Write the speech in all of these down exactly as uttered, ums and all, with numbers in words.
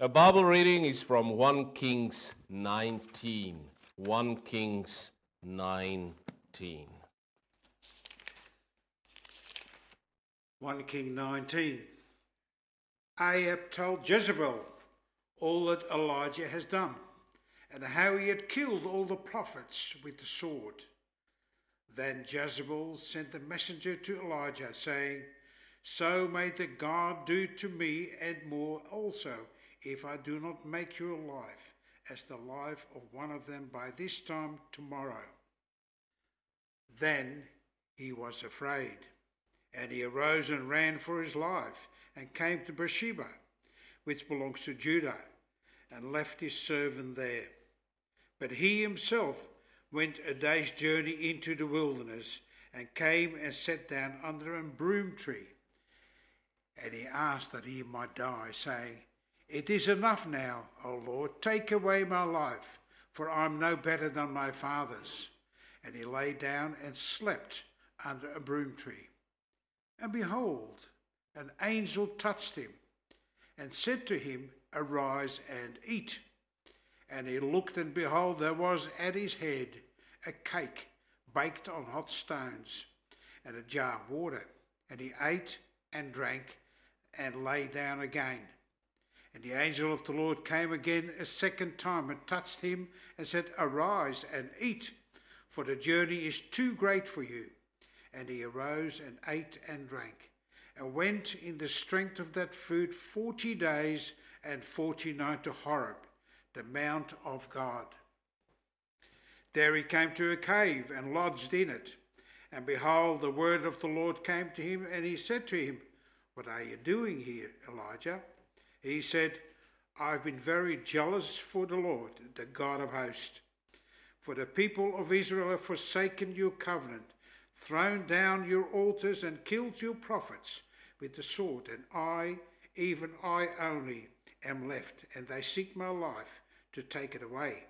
A Bible reading is from First Kings nineteen. First Kings nineteen. First Kings nineteen. Ahab told Jezebel all that Elijah has done, and how he had killed all the prophets with the sword. Then Jezebel sent a messenger to Elijah, saying, "So may the God do to me and more also, if I do not make your life as the life of one of them by this time tomorrow." Then he was afraid, and he arose and ran for his life, and came to Beersheba, which belongs to Judah, and left his servant there. But he himself went a day's journey into the wilderness, and came and sat down under a broom tree. And he asked that he might die, saying, "It is enough now, O Lord, take away my life, for I am no better than my fathers." And he lay down and slept under a broom tree. And behold, an angel touched him, and said to him, "Arise and eat." And he looked, and behold, there was at his head a cake baked on hot stones, and a jar of water. And he ate and drank, and lay down again. And the angel of the Lord came again a second time, and touched him, and said, "Arise and eat, for the journey is too great for you." And he arose and ate and drank, and went in the strength of that food forty days and forty nights to Horeb, the mount of God. There he came to a cave, and lodged in it. And behold, the word of the Lord came to him, and he said to him, "What are you doing here, Elijah?" He said, "I've been very jealous for the Lord, the God of hosts. For the people of Israel have forsaken your covenant, thrown down your altars, and killed your prophets with the sword. And I, even I only, am left, and they seek my life to take it away."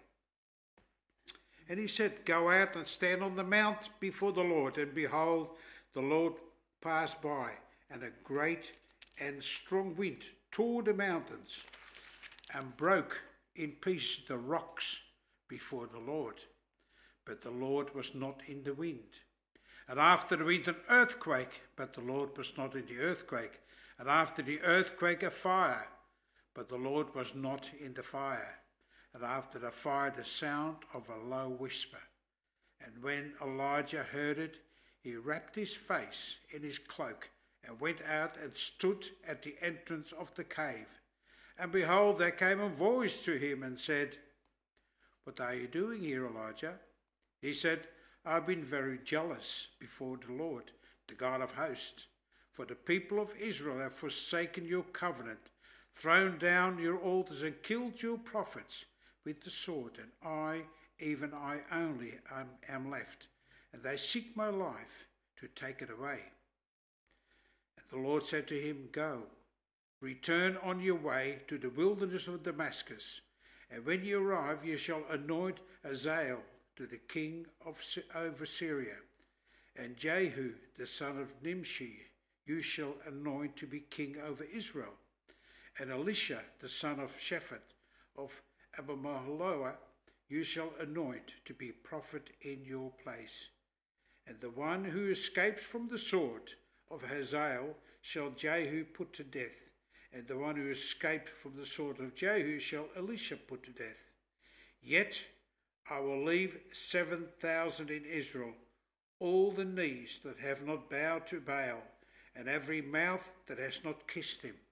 And he said, "Go out and stand on the mount before the Lord." And behold, the Lord passed by, and a great and strong wind tore the mountains, and broke in pieces the rocks before the Lord. But the Lord was not in the wind. And after the wind an earthquake, but the Lord was not in the earthquake. And after the earthquake a fire, but the Lord was not in the fire. And after the fire the sound of a low whisper. And when Elijah heard it, he wrapped his face in his cloak, and went out and stood at the entrance of the cave. And behold, there came a voice to him and said, "What are you doing here, Elijah?" He said, "I've been very jealous before the Lord, the God of hosts. For the people of Israel have forsaken your covenant, thrown down your altars, and killed your prophets with the sword. And I, even I only, am, am left, and they seek my life to take it away." And the Lord said to him, "Go, return on your way to the wilderness of Damascus, and when you arrive, you shall anoint Hazael to the king of over Syria, and Jehu the son of Nimshi you shall anoint to be king over Israel, and Elisha the son of Shaphat of Abimaholoah you shall anoint to be prophet in your place. And the one who escapes from the sword of Hazael shall Jehu put to death, and the one who escaped from the sword of Jehu shall Elisha put to death. Yet I will leave seven thousand in Israel, all the knees that have not bowed to Baal, and every mouth that has not kissed him."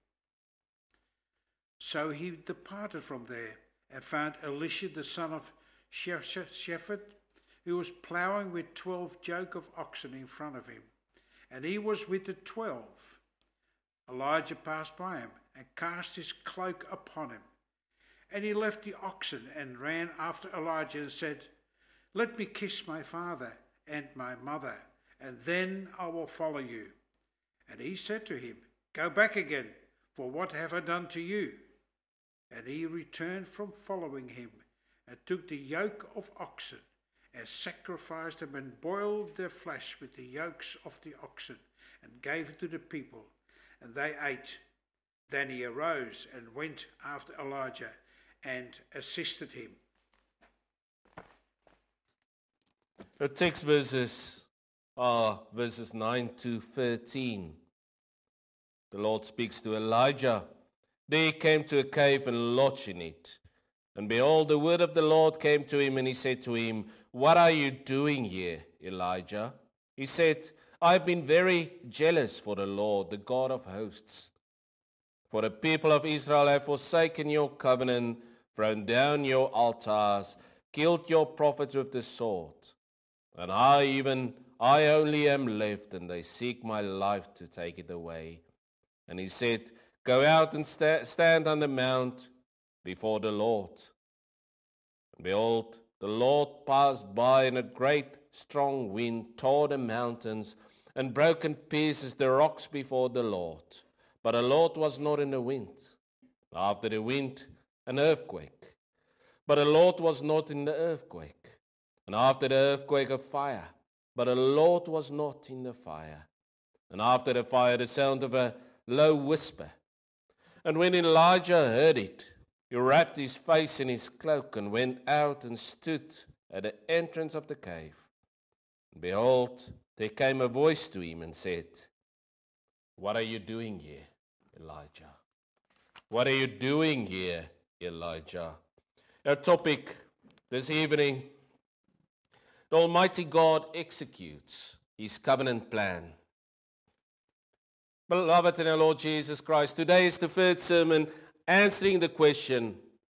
So he departed from there, and found Elisha the son of Shaphat, who was ploughing with twelve yoke of oxen in front of him, and he was with the twelve. Elijah passed by him, and cast his cloak upon him. And he left the oxen, and ran after Elijah, and said, "Let me kiss my father and my mother, and then I will follow you." And he said to him, "Go back again, for what have I done to you?" And he returned from following him, and took the yoke of oxen, and sacrificed them, and boiled their flesh with the yokes of the oxen, and gave it to the people, and they ate. Then he arose and went after Elijah and assisted him. The text verses are verses nine to thirteen. The Lord speaks to Elijah. There he came to a cave and lodged in it. And behold, the word of the Lord came to him, and he said to him, "What are you doing here, Elijah?" He said, "I have been very jealous for the Lord, the God of hosts. For the people of Israel have forsaken your covenant, thrown down your altars, killed your prophets with the sword. And I even, I only am left, and they seek my life to take it away." And he said, "Go out and sta- stand on the mount before the Lord." And behold, the Lord passed by, and a great strong wind tore the mountains and broke in pieces the rocks before the Lord. But the Lord was not in the wind. After the wind, an earthquake. But the Lord was not in the earthquake. And after the earthquake, a fire. But the Lord was not in the fire. And after the fire, the sound of a low whisper. And when Elijah heard it, he wrapped his face in his cloak and went out and stood at the entrance of the cave. And behold, there came a voice to him and said, "What are you doing here, Elijah? What are you doing here, Elijah?" Our topic this evening: the Almighty God executes his covenant plan. Beloved in our Lord Jesus Christ, today is the third sermon answering the question,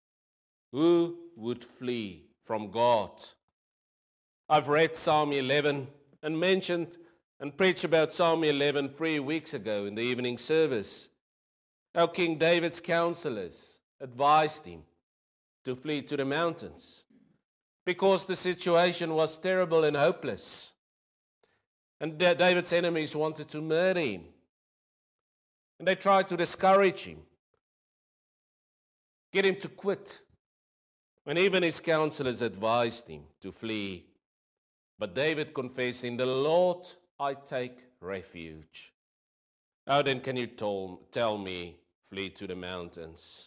who would flee from God? I've read Psalm eleven and mentioned and preached about Psalm eleven three weeks ago in the evening service. How King David's counselors advised him to flee to the mountains because the situation was terrible and hopeless. And David's enemies wanted to murder him. And they tried to discourage him, get him to quit. And even his counselors advised him to flee. But David confessed, "In the Lord I take refuge." How then can you tell, tell me, flee to the mountains?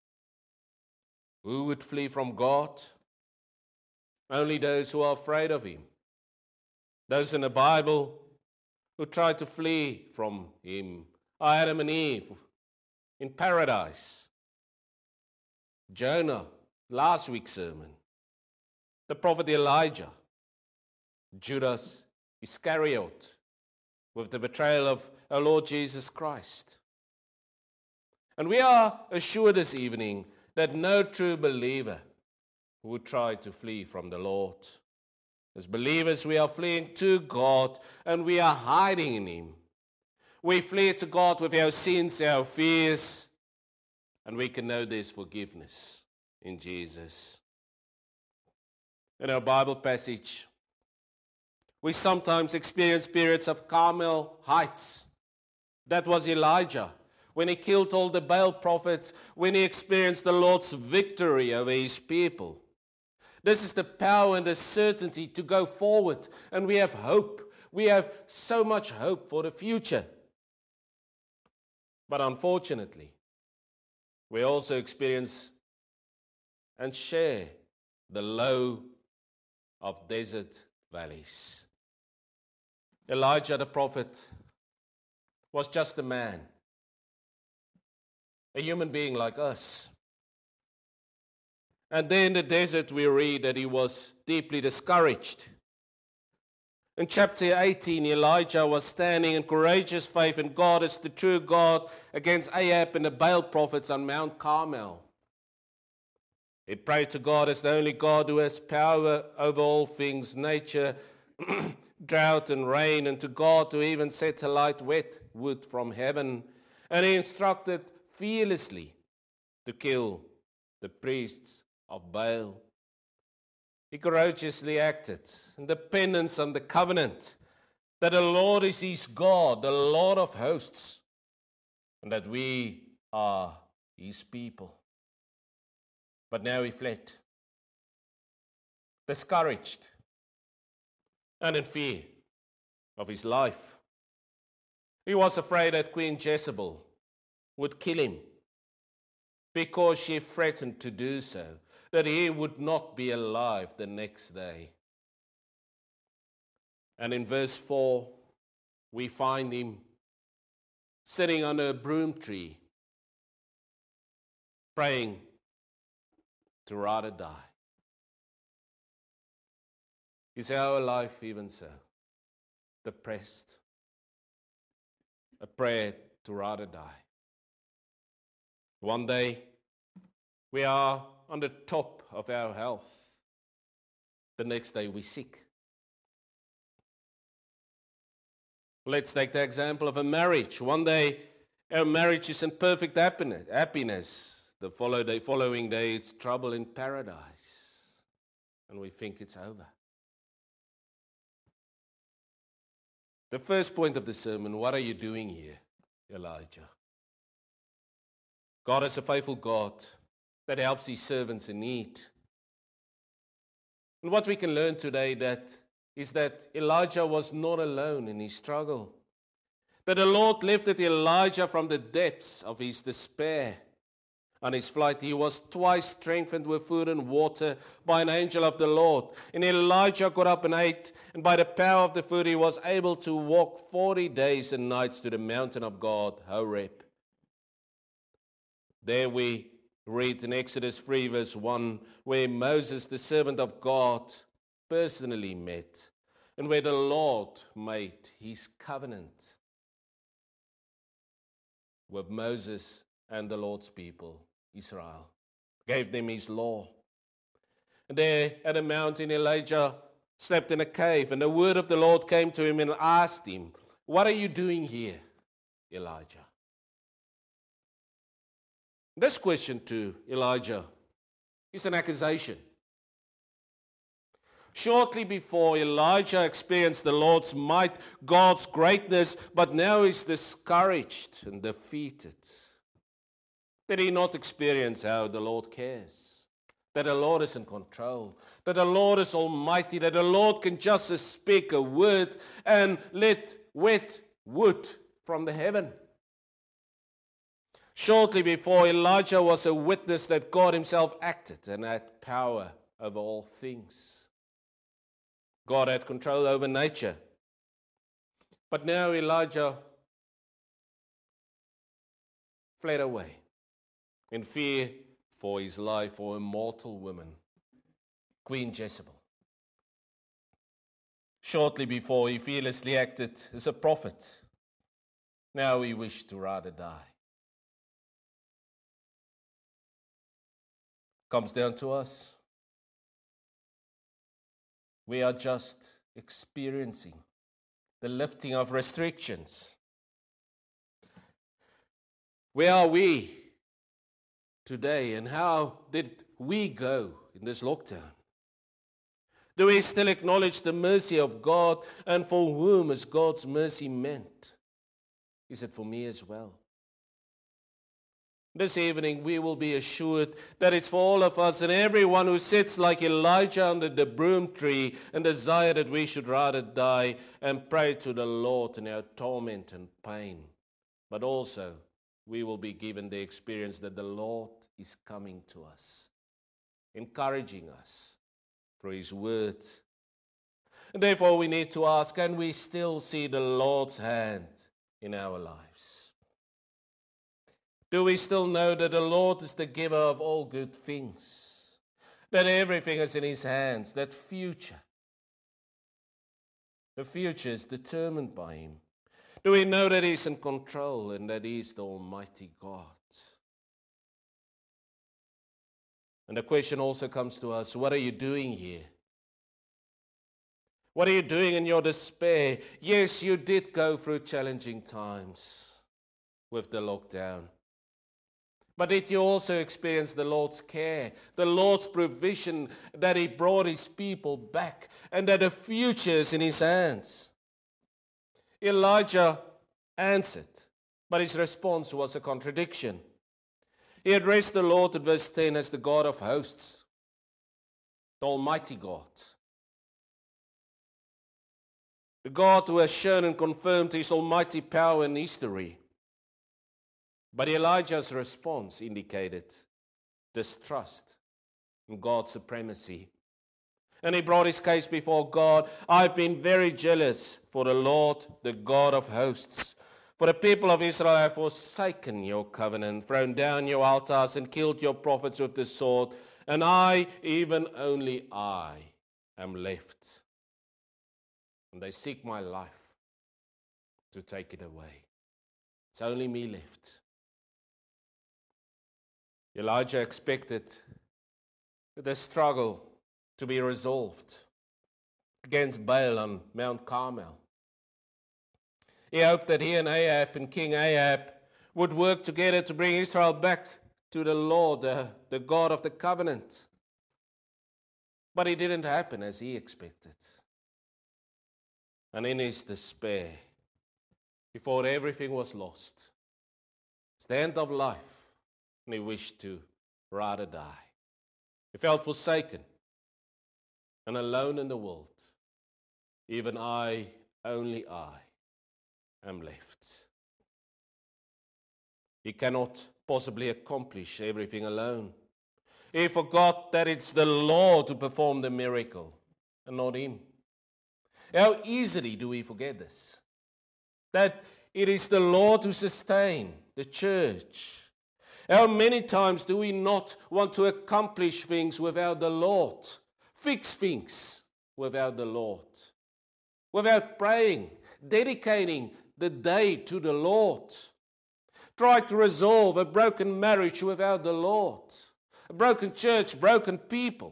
Who would flee from God? Only those who are afraid of him. Those in the Bible who try to flee from him are Adam and Eve in paradise. Jonah, last week's sermon. The prophet Elijah. Judas Iscariot, with the betrayal of our Lord Jesus Christ. And we are assured this evening that no true believer would try to flee from the Lord. As believers, we are fleeing to God, and we are hiding in him. We flee to God with our sins, our fears, and we can know there's forgiveness in Jesus. In our Bible passage, we sometimes experience periods of Carmel heights. That was Elijah, when he killed all the Baal prophets, when he experienced the Lord's victory over his people. This is the power and the certainty to go forward, and we have hope. We have so much hope for the future. But unfortunately, we also experience and share the low of desert valleys. Elijah the prophet was just a man, a human being like us. And there in the desert we read that he was deeply discouraged. In chapter eighteen, Elijah was standing in courageous faith in God as the true God against Ahab and the Baal prophets on Mount Carmel. He prayed to God as the only God who has power over all things, nature, drought and rain, and to God who even set alight wet wood from heaven. And he instructed fearlessly to kill the priests of Baal. He courageously acted in dependence on the covenant that the Lord is his God, the Lord of hosts, and that we are his people. But now he fled, discouraged and in fear of his life. He was afraid that Queen Jezebel would kill him because she threatened to do so, that he would not be alive the next day. And in verse four, we find him sitting under a broom tree, praying to rather die. Is our life even so? Depressed? A prayer to rather die. One day, we are on the top of our health. The next day, we're sick. Let's take the example of a marriage. One day, our marriage is in perfect happiness. The following day, it's trouble in paradise. And we think it's over. The first point of the sermon, what are you doing here, Elijah? God is a faithful God that helps his servants in need. And what we can learn today that is that Elijah was not alone in his struggle. That the Lord lifted Elijah from the depths of his despair. On his flight, he was twice strengthened with food and water by an angel of the Lord. And Elijah got up and ate, and by the power of the food, he was able to walk forty days and nights to the mountain of God, Horeb. There we read in Exodus three, verse one, where Moses, the servant of God, personally met, and where the Lord made his covenant with Moses and the Lord's people, Israel, gave them his law. And there at the mountain, Elijah slept in a cave, and the word of the Lord came to him and asked him, "What are you doing here, Elijah?" This question to Elijah is an accusation. Shortly before, Elijah experienced the Lord's might, God's greatness, but now he's discouraged and defeated. Did he not experience how the Lord cares? That the Lord is in control, that the Lord is almighty, that the Lord can just speak a word and let wet wood from the heaven. Shortly before, Elijah was a witness that God himself acted and had power over all things. God had control over nature. But now Elijah fled away in fear for his life for a mortal woman, Queen Jezebel. Shortly before, he fearlessly acted as a prophet. Now he wished to rather die. Comes down to us. We are just experiencing the lifting of restrictions. Where are we today, and how did we go in this lockdown? Do we still acknowledge the mercy of God, and for whom is God's mercy meant? Is it for me as well? This evening we will be assured that it's for all of us and everyone who sits like Elijah under the broom tree and desire that we should rather die and pray to the Lord in our torment and pain. But also we will be given the experience that the Lord is coming to us, encouraging us through his word. And therefore we need to ask, can we still see the Lord's hand in our lives? Do we still know that the Lord is the giver of all good things? That everything is in his hands, that future, the future is determined by him. Do we know that he's in control and that he is the Almighty God? And the question also comes to us, what are you doing here? What are you doing in your despair? Yes, you did go through challenging times with the lockdown. But did you also experience the Lord's care, the Lord's provision, that he brought his people back, and that the future is in his hands? Elijah answered, but his response was a contradiction. He addressed the Lord in verse ten as the God of hosts, the Almighty God. The God who has shown and confirmed his almighty power in history. But Elijah's response indicated distrust in God's supremacy. And he brought his case before God. I've been very jealous for the Lord, the God of hosts. For the people of Israel have forsaken your covenant, thrown down your altars, and killed your prophets with the sword. And I, even only I, am left. And they seek my life to take it away. It's only me left. Elijah expected the struggle to be resolved against Baal on Mount Carmel. He hoped that he and Ahab and King Ahab would work together to bring Israel back to the Lord, the, the God of the covenant. But it didn't happen as he expected. And in his despair, he thought everything was lost. It's the end of life, and he wished to rather die. He felt forsaken and alone in the world. Even I, only I, am left. He cannot possibly accomplish everything alone. He forgot that it's the Lord who performed the miracle and not him. How easily do we forget this? That it is the Lord who sustains the church. How many times do we not want to accomplish things without the Lord? Fix things without the Lord. Without praying, dedicating the day to the Lord. Try to resolve a broken marriage without the Lord. A broken church, broken people.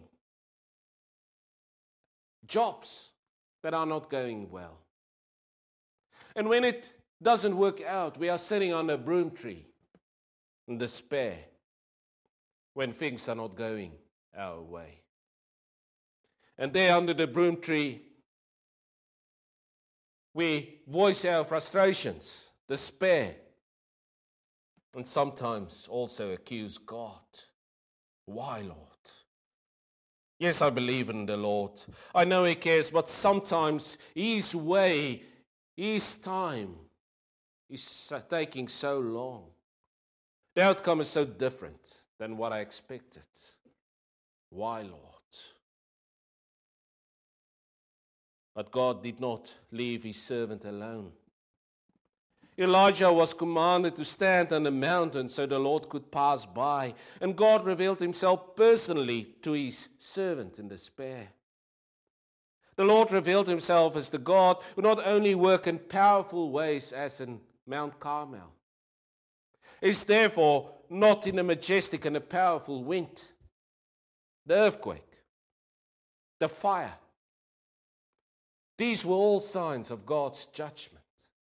Jobs that are not going well. And when it doesn't work out, we are sitting on a broom tree in despair when things are not going our way. And there under the broom tree, we voice our frustrations, despair, and sometimes also accuse God. Why, Lord? Yes, I believe in the Lord. I know He cares, but sometimes His way, His time is taking so long. The outcome is so different than what I expected. Why, Lord? But God did not leave His servant alone. Elijah was commanded to stand on the mountain so the Lord could pass by. And God revealed Himself personally to His servant in despair. The Lord revealed Himself as the God who not only works in powerful ways as in Mount Carmel. It's therefore not in a majestic and a powerful wind, the earthquake, the fire. These were all signs of God's judgment.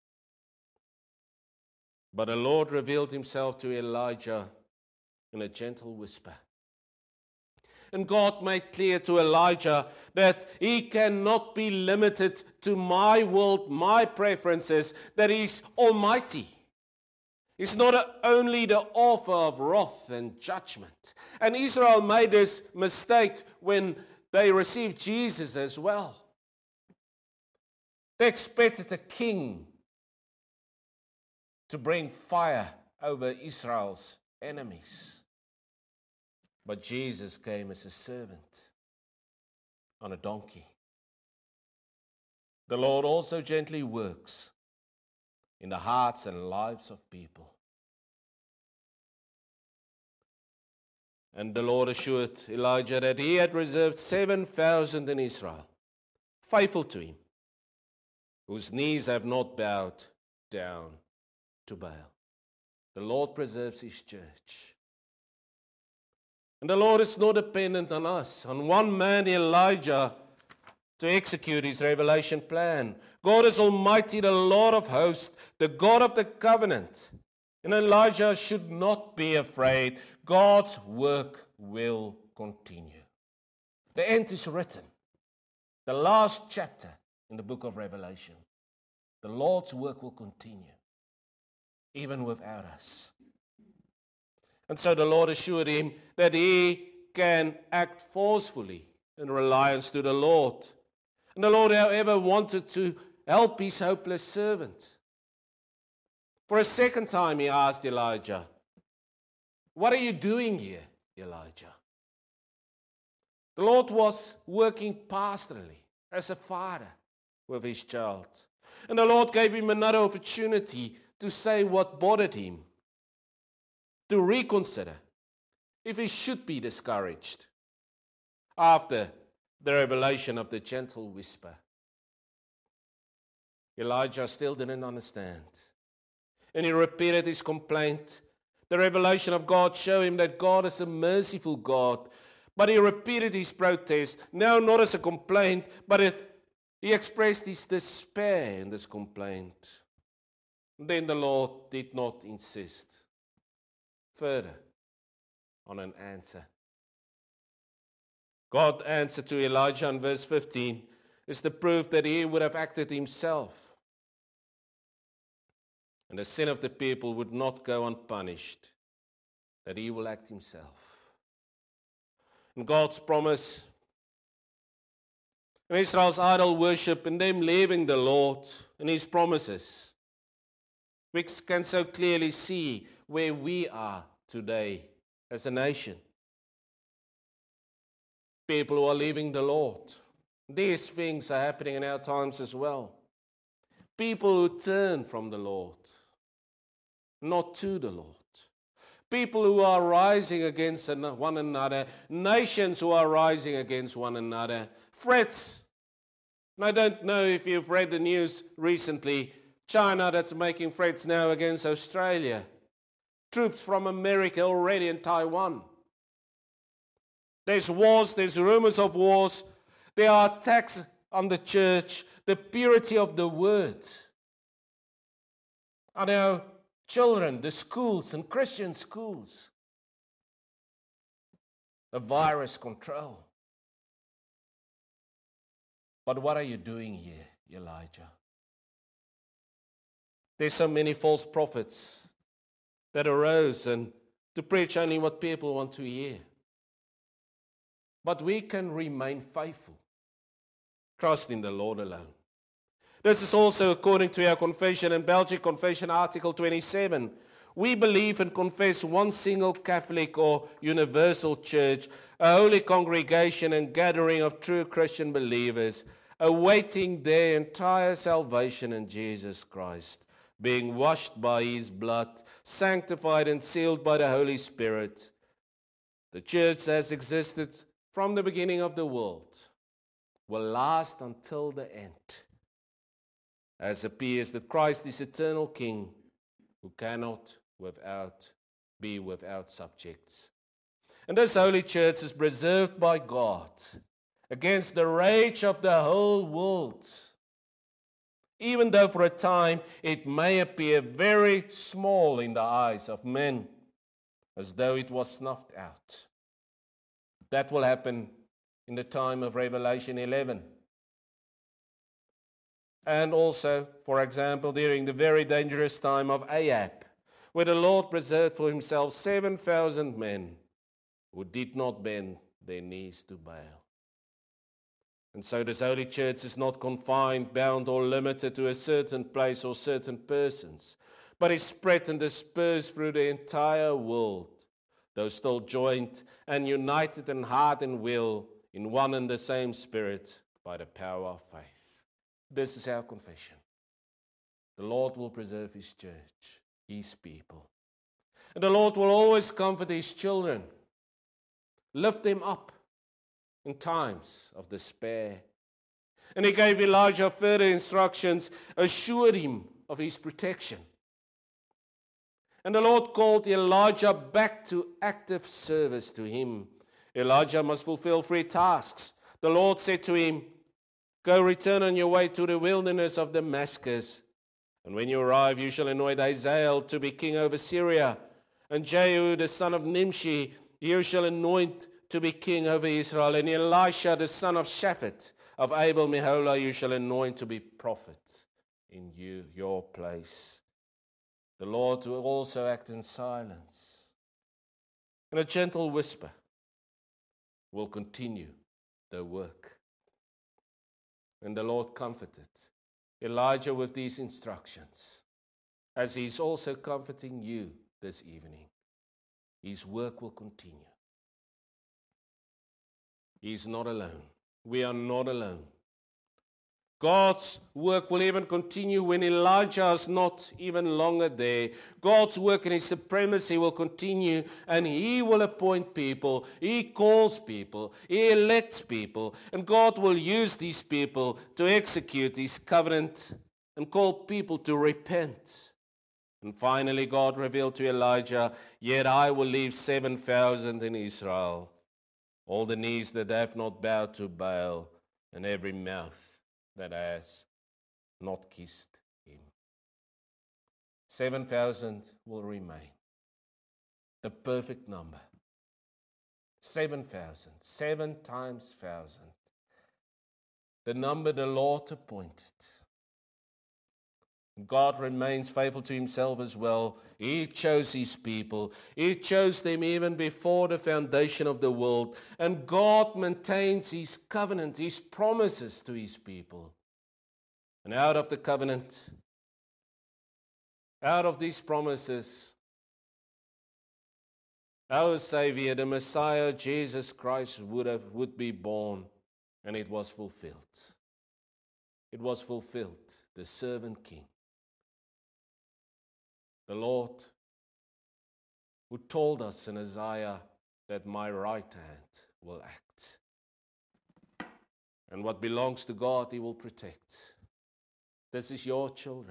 But the Lord revealed Himself to Elijah in a gentle whisper. And God made clear to Elijah that he cannot be limited to my world, my preferences, that He's almighty. He's not only the author of wrath and judgment. And Israel made this mistake when they received Jesus as well. They expected a king to bring fire over Israel's enemies. But Jesus came as a servant on a donkey. The Lord also gently works in the hearts and lives of people. And the Lord assured Elijah that He had reserved seven thousand in Israel, faithful to Him, whose knees have not bowed down to Baal. The Lord preserves His church. And the Lord is not dependent on us, on one man, Elijah, to execute His revelation plan. God is Almighty, the Lord of hosts, the God of the covenant. And Elijah should not be afraid. God's work will continue. The end is written. The last chapter in the book of Revelation. The Lord's work will continue, even without us. And so the Lord assured him that he can act forcefully in reliance to the Lord. And the Lord, however, wanted to help His hopeless servant. For a second time He asked Elijah, What are you doing here, Elijah? The Lord was working pastorally as a father with his child. And the Lord gave him another opportunity to say what bothered him, to reconsider if he should be discouraged after the revelation of the gentle whisper. Elijah still didn't understand. And he repeated his complaint. The revelation of God showed him that God is a merciful God. But he repeated his protest, now not as a complaint, but it, he expressed his despair in this complaint. Then the Lord did not insist further on an answer. God answered to Elijah in verse fifteen is the proof that he would have acted himself. And the sin of the people would not go unpunished, that he will act himself. And God's promise, and Israel's idol worship, and them leaving the Lord and his promises, we can so clearly see where we are today as a nation. People who are leaving the Lord. These things are happening in our times as well. People who turn from the Lord, not to the Lord. People who are rising against one another. Nations who are rising against one another. Threats. And I don't know if you've read the news recently. China that's making threats now against Australia. Troops from America already in Taiwan. There's wars, there's rumors of wars. There are attacks on the church, the purity of the word. On our children, the schools and Christian schools. A virus control. But what are you doing here, Elijah? There's so many false prophets that arose and to preach only what people want to hear. But we can remain faithful. Trust in the Lord alone. This is also according to our confession in Belgic Confession Article twenty-seven. We believe and confess one single Catholic or universal church, a holy congregation and gathering of true Christian believers, awaiting their entire salvation in Jesus Christ, being washed by his blood, sanctified and sealed by the Holy Spirit. The church has existed from the beginning of the world, will last until the end, as appears that Christ is eternal King, who cannot without be without subjects. And this holy church is preserved by God against the rage of the whole world, even though for a time it may appear very small in the eyes of men, as though it was snuffed out. That will happen in the time of Revelation eleven. And also, for example, during the very dangerous time of Ahab, where the Lord preserved for himself seven thousand men who did not bend their knees to Baal. And so this holy church is not confined, bound, or limited to a certain place or certain persons, but is spread and dispersed through the entire world, though still joined and united in heart and will in one and the same Spirit by the power of faith. This is our confession. The Lord will preserve his church, his people. And the Lord will always comfort his children, lift them up in times of despair. And he gave Elijah further instructions, assured him of his protection. And the Lord called Elijah back to active service to him. Elijah must fulfill three tasks. The Lord said to him, "Go, return on your way to the wilderness of Damascus. And when you arrive, you shall anoint Hazael to be king over Syria. And Jehu, the son of Nimshi, you shall anoint to be king over Israel. And Elisha, the son of Shaphat, of Abel Meholah, you shall anoint to be prophet in you, your place." The Lord will also act in silence. And a gentle whisper will continue the work. And the Lord comforted Elijah with these instructions, as he is also comforting you this evening. His work will continue. He is not alone. We are not alone. God's work will even continue when Elijah is not even longer there. God's work and His supremacy will continue, and He will appoint people. He calls people. He elects people. And God will use these people to execute His covenant and call people to repent. And finally, God revealed to Elijah, "Yet I will leave seven thousand in Israel, all the knees that have not bowed to Baal, and every mouth that has not kissed him." Seven thousand will remain. The perfect number. Seven thousand. Seven times thousand. The number the Lord appointed. God remains faithful to Himself as well. He chose His people. He chose them even before the foundation of the world. And God maintains His covenant, His promises to His people. And out of the covenant, out of these promises, our Savior, the Messiah, Jesus Christ, would have would be born, and it was fulfilled. It was fulfilled, the servant king. The Lord who told us in Isaiah that my right hand will act. And what belongs to God, He will protect. This is your children.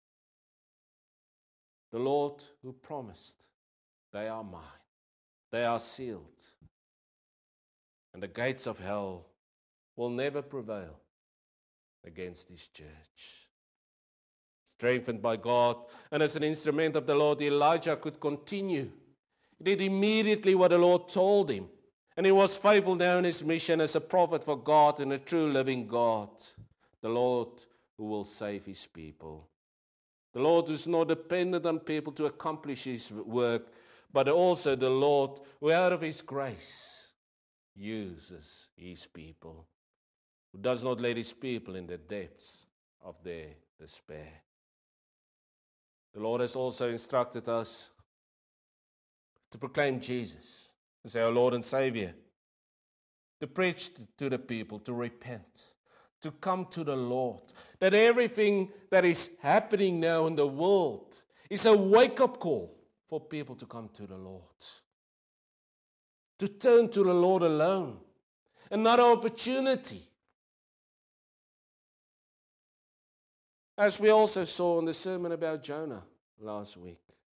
The Lord who promised, they are mine. They are sealed. And the gates of hell will never prevail against His church. Strengthened by God, and as an instrument of the Lord, Elijah could continue. He did immediately what the Lord told him. And he was faithful now in his mission as a prophet for God and a true living God. The Lord who will save His people. The Lord who is not dependent on people to accomplish His work, but also the Lord who out of His grace uses His people. Who does not let His people in the depths of their despair. The Lord has also instructed us to proclaim Jesus as our Lord and Savior, to preach to the people, to repent, to come to the Lord, that everything that is happening now in the world is a wake-up call for people to come to the Lord, to turn to the Lord alone, another opportunity. As we also saw in the sermon about Jonah last week.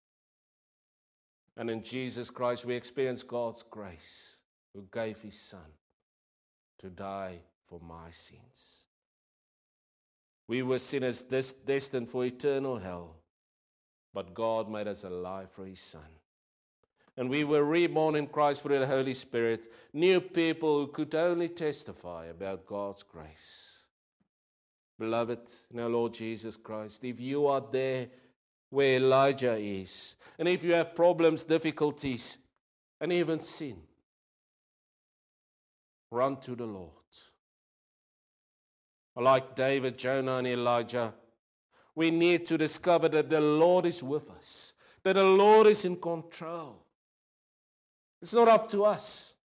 And in Jesus Christ we experience God's grace, who gave His Son to die for my sins. We were sinners des- destined for eternal hell, but God made us alive for His Son. And we were reborn in Christ through the Holy Spirit, new people who could only testify about God's grace. Beloved, in our Lord Jesus Christ, if you are there where Elijah is, and if you have problems, difficulties, and even sin, run to the Lord. Like David, Jonah, and Elijah, we need to discover that the Lord is with us, that the Lord is in control. It's not up to us.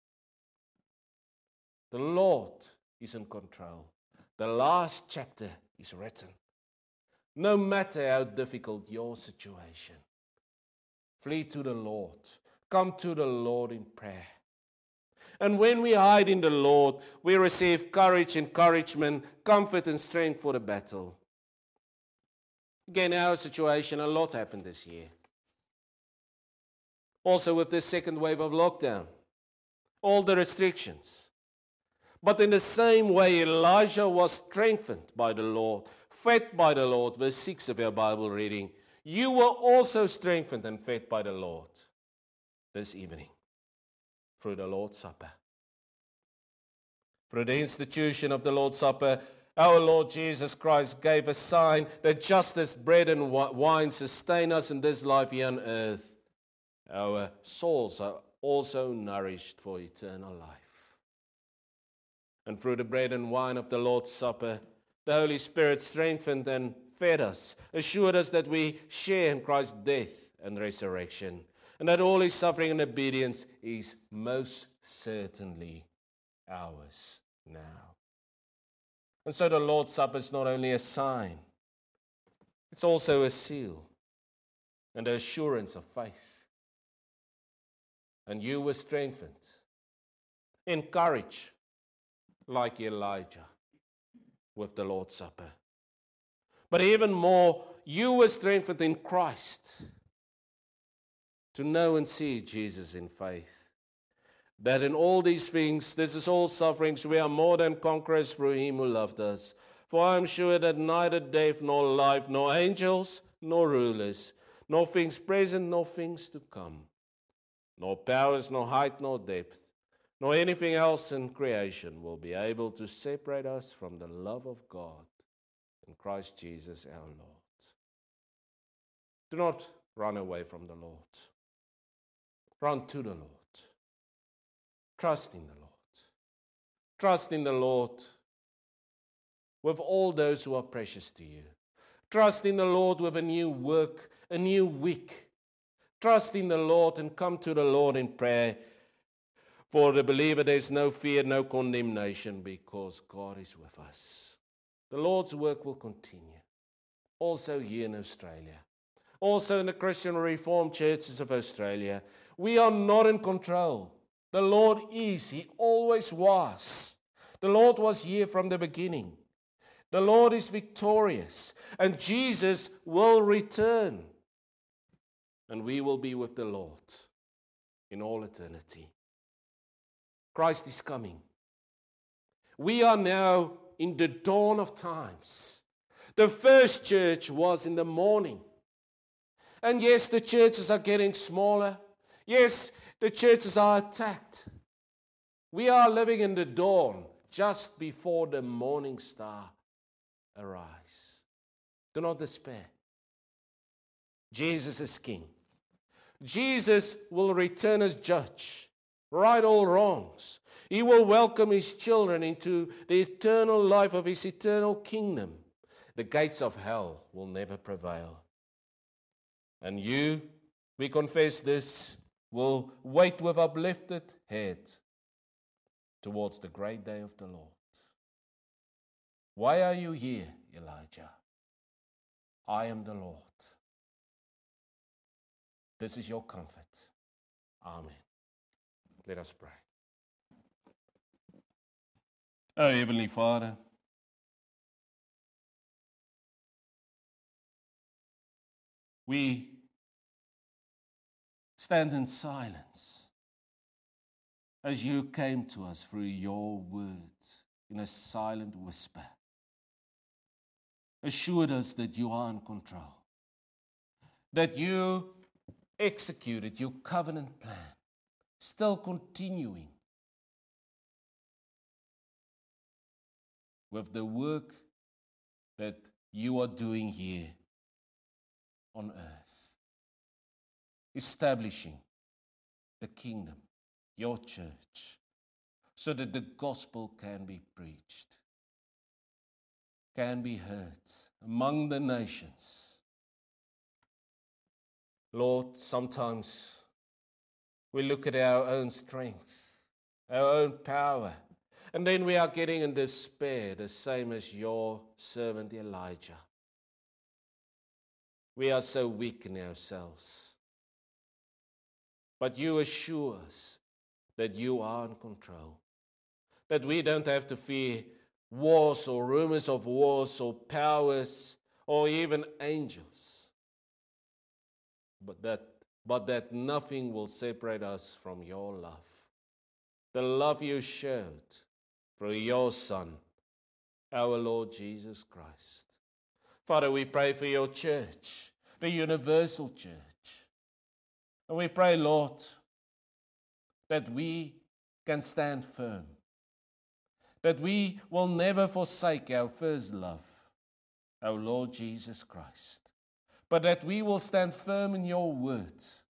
The Lord is in control. The last chapter is written. No matter how difficult your situation, flee to the Lord. Come to the Lord in prayer. And when we hide in the Lord, we receive courage, encouragement, comfort, and strength for the battle. Again, our situation, a lot happened this year. Also with this second wave of lockdown, all the restrictions. But in the same way, Elijah was strengthened by the Lord, fed by the Lord, verse six of our Bible reading. You were also strengthened and fed by the Lord this evening through the Lord's Supper. Through the institution of the Lord's Supper, our Lord Jesus Christ gave a sign that just as bread and wine sustain us in this life here on earth, our souls are also nourished for eternal life. And through the bread and wine of the Lord's Supper, the Holy Spirit strengthened and fed us, assured us that we share in Christ's death and resurrection. and that all his suffering and obedience is most certainly ours now. And so the Lord's Supper is not only a sign, it's also a seal and the assurance of faith. And you were strengthened, encouraged, like Elijah, with the Lord's Supper. But even more, you were strengthened in Christ to know and see Jesus in faith. That in all these things, this is all sufferings, we are more than conquerors through him who loved us. For I am sure that neither death nor life, nor angels, nor rulers, nor things present, nor things to come, nor powers, nor height, nor depth, nor anything else in creation will be able to separate us from the love of God in Christ Jesus our Lord. Do not run away from the Lord. Run to the Lord. Trust in the Lord. Trust in the Lord with all those who are precious to you. Trust in the Lord with a new work, a new week. Trust in the Lord and come to the Lord in prayer. For the believer, there is no fear, no condemnation, because God is with us. The Lord's work will continue, also here in Australia, also in the Christian Reformed churches of Australia. We are not in control. The Lord is. He always was. The Lord was here from the beginning. The Lord is victorious, and Jesus will return, and we will be with the Lord in all eternity. Christ is coming. We are now in the dawn of times. The first church was in the morning. And yes, the churches are getting smaller. Yes, the churches are attacked. We are living in the dawn, just before the morning star arise. Do not despair. Jesus is King. Jesus will return as judge, right all wrongs. He will welcome his children into the eternal life of his eternal kingdom. The gates of hell will never prevail. And you, we confess this, will wait with uplifted head towards the great day of the Lord. Why are you here, Elijah? I am the Lord. This is your comfort. Amen. Let us pray. Oh, Heavenly Father, we stand in silence as you came to us through your words in a silent whisper. Assured us that you are in control, that you executed your covenant plan, still continuing with the work that you are doing here on earth, establishing the kingdom, your church, so that the gospel can be preached, can be heard among the nations. Lord, sometimes we look at our own strength, our own power, and then we are getting in despair, the same as your servant Elijah. We are so weak in ourselves. But you assure us that you are in control, that we don't have to fear wars or rumors of wars or powers or even angels, but that, but that nothing will separate us from your love, the love you showed through your Son, our Lord Jesus Christ. Father, we pray for your church, the universal church. And we pray, Lord, that we can stand firm, that we will never forsake our first love, our Lord Jesus Christ, but that we will stand firm in your words,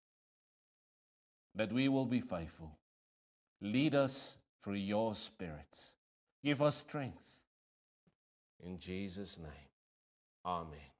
that we will be faithful. Lead us through your Spirit. Give us strength. In Jesus' name, amen.